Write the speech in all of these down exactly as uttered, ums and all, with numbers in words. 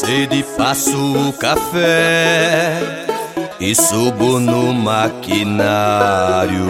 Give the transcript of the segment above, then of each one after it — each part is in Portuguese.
sede, faço o café e subo no maquinário.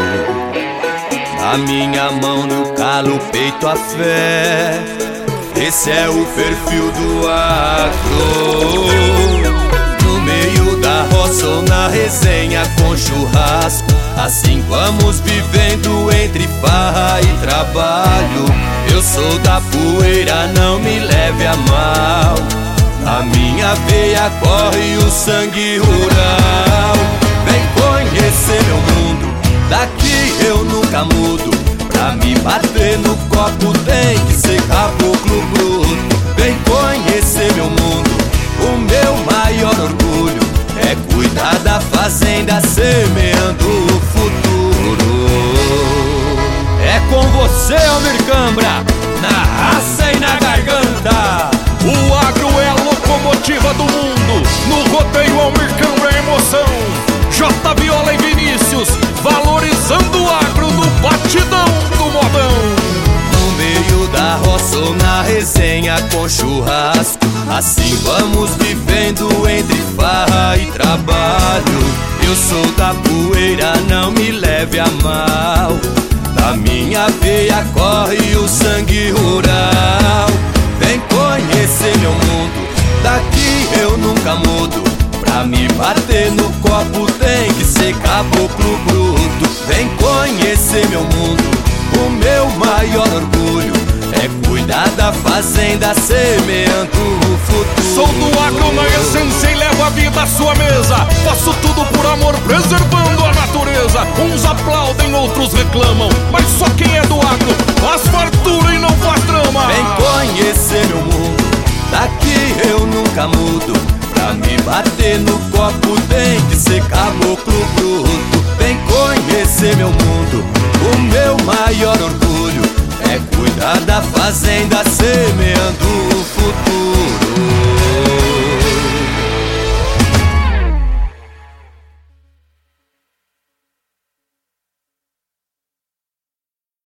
Na minha mão, no calo, peito a fé. Esse é o perfil do agro. No meio da roça ou na resenha com churrasco, assim vamos vivendo entre farra e trabalho. Eu sou da poeira, não me leve a mal. Na minha veia corre o sangue rural. Vem conhecer meu mundo, daqui eu nunca mudo. Pra me bater no copo tem que ser caboclo bruto. Vem conhecer meu mundo, o meu maior orgulho é cuidar da fazenda semeando o futuro. É com você, Almir Cambra, na raça e na garganta. O agro é a locomotiva do mundo, no rodeio Almir Cambra é emoção. J Viola e Vinícius, valorizando o agro no batidão do modão. No meio da roça ou na resenha com churrasco, assim vamos vivendo entre farra e trabalho. Eu sou da poeira, não me leve a mal. Na minha veia corre o sangue rural. Vem conhecer meu mundo, daqui eu nunca mudo. Pra me bater no copo tem que ser caboclo bruto. Vem conhecer meu mundo, o meu maior orgulho é cuidar da fazenda semeando o futuro. Sou do agro na essência e levo a vida à sua mesa. Faço tudo por amor, preservando a natureza. Uns aplaudem, outros reclamam, mas só quem é do agro faz fartura e não faz drama. Vem conhecer meu mundo, daqui eu nunca mudo. Pra me bater no copo tem que ser caboclo bruto. Vem conhecer meu mundo, o meu maior orgulho é cuidar da fazenda semeando